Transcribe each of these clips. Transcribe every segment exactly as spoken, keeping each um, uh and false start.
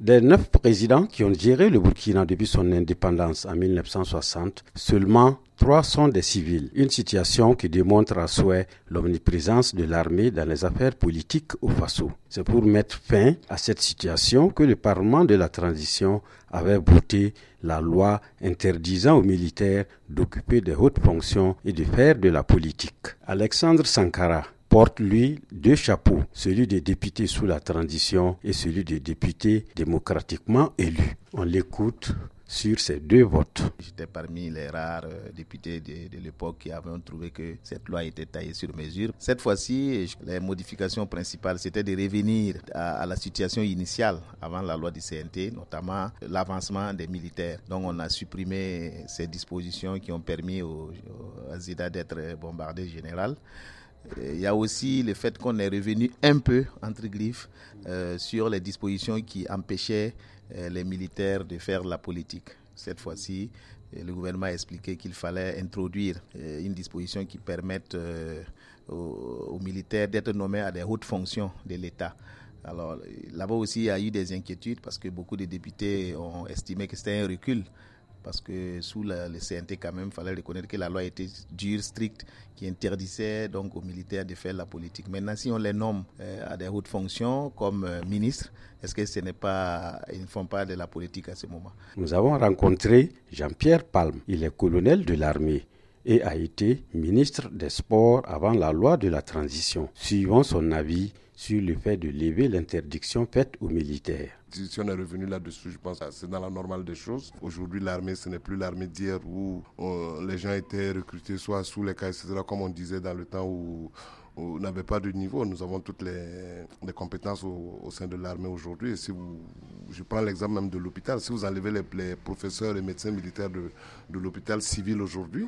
Des neuf présidents qui ont géré le Burkina depuis son indépendance en mille neuf cent soixante, seulement trois sont des civils. Une situation qui démontre à souhait l'omniprésence de l'armée dans les affaires politiques au Faso. C'est pour mettre fin à cette situation que le Parlement de la transition avait voté la loi interdisant aux militaires d'occuper de hautes fonctions et de faire de la politique. Alexandre Sankara porte, lui, deux chapeaux, celui des députés sous la transition et celui des députés démocratiquement élus. On l'écoute sur ces deux votes. J'étais parmi les rares euh, députés de, de l'époque qui avaient trouvé que cette loi était taillée sur mesure. Cette fois-ci, les modifications principales, c'était de revenir à, à la situation initiale avant la loi du C N T, notamment l'avancement des militaires. Donc on a supprimé ces dispositions qui ont permis aux, aux Azida d'être bombardés général. Il y a aussi le fait qu'on est revenu un peu, entre griffes, euh, sur les dispositions qui empêchaient euh, les militaires de faire la politique. Cette fois-ci, le gouvernement a expliqué qu'il fallait introduire euh, une disposition qui permette euh, aux, aux militaires d'être nommés à des hautes fonctions de l'État. Alors là-bas aussi, il y a eu des inquiétudes parce que beaucoup de députés ont estimé que c'était un recul. Parce que sous la, le C N T, quand même, il fallait reconnaître que la loi était dure, stricte, qui interdisait donc aux militaires de faire la politique. Maintenant, si on les nomme euh, à des hautes fonctions comme euh, ministres, est-ce que ce n'est pas, ils ne font pas de la politique à ce moment? Nous avons rencontré Jean-Pierre Palme. Il est colonel de l'armée et a été ministre des Sports avant la loi de la transition. Suivons son avis sur le fait de lever l'interdiction faite aux militaires. Si on est revenu là-dessus, je pense que c'est dans la normale des choses. Aujourd'hui, l'armée, ce n'est plus l'armée d'hier où euh, les gens étaient recrutés soit sous les cas, et cetera, comme on disait dans le temps où, où on n'avait pas de niveau. Nous avons toutes les, les compétences au, au sein de l'armée aujourd'hui. Et si vous, je prends l'exemple même de l'hôpital. Si vous enlevez les, les professeurs et médecins militaires de, de l'hôpital civil aujourd'hui,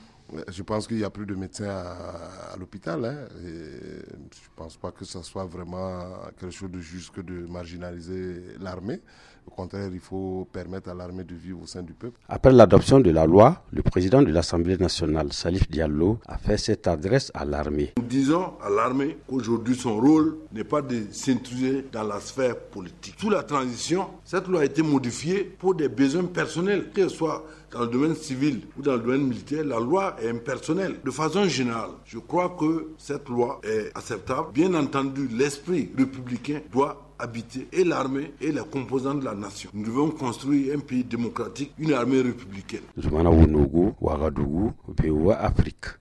je pense qu'il n'y a plus de médecins à, à l'hôpital. Hein, et je ne pense pas que ce soit vraiment quelque chose de juste que de marginaliser l'armée. Au contraire, il faut permettre à l'armée de vivre au sein du peuple. Après l'adoption de la loi, le président de l'Assemblée nationale, Salif Diallo, a fait cette adresse à l'armée. Nous disons à l'armée qu'aujourd'hui son rôle n'est pas de s'intruser dans la sphère politique. Sous la transition, cette loi a été modifiée pour des besoins personnels, que ce soit dans le domaine civil ou dans le domaine militaire. La loi est impersonnelle. De façon générale, je crois que cette loi est acceptable. Bien entendu, l'esprit républicain doit habiter et l'armée et les composants de la nation. Nous devons construire un pays démocratique, une armée républicaine. Zoumana Wounougou, Ouagadougou, V O A Afrique.